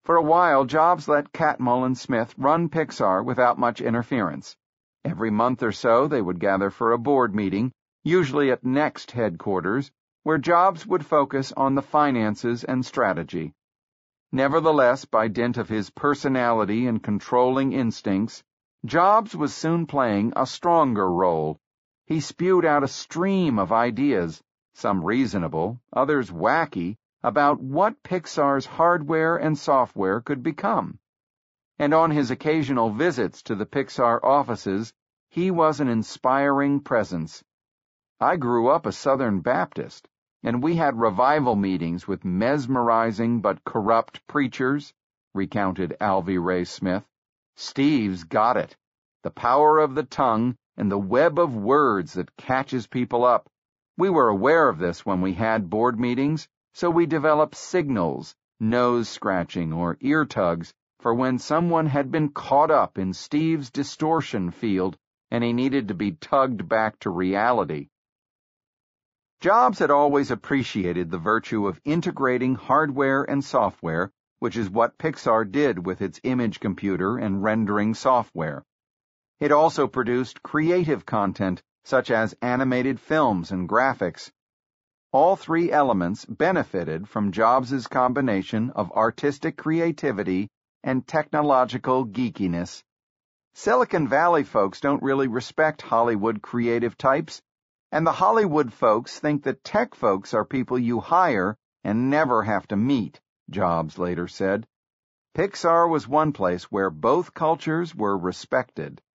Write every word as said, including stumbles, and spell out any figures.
For a while, Jobs let Catmull and Smith run Pixar without much interference. Every month or so, they would gather for a board meeting, usually at Next headquarters, where Jobs would focus on the finances and strategy. Nevertheless, by dint of his personality and controlling instincts, Jobs was soon playing a stronger role. He spewed out a stream of ideas, some reasonable, others wacky, about what Pixar's hardware and software could become. And on his occasional visits to the Pixar offices, he was an inspiring presence. I grew up a Southern Baptist, and we had revival meetings with mesmerizing but corrupt preachers, recounted Alvy Ray Smith. Steve's got it. The power of the tongue and the web of words that catches people up. We were aware of this when we had board meetings, so we developed signals, nose-scratching or ear tugs, for when someone had been caught up in Steve's distortion field and he needed to be tugged back to reality. Jobs had always appreciated the virtue of integrating hardware and software, which is what Pixar did with its image computer and rendering software. It also produced creative content, such as animated films and graphics. All three elements benefited from Jobs' combination of artistic creativity and technological geekiness. Silicon Valley folks don't really respect Hollywood creative types, and the Hollywood folks think that tech folks are people you hire and never have to meet, Jobs later said. Pixar was one place where both cultures were respected.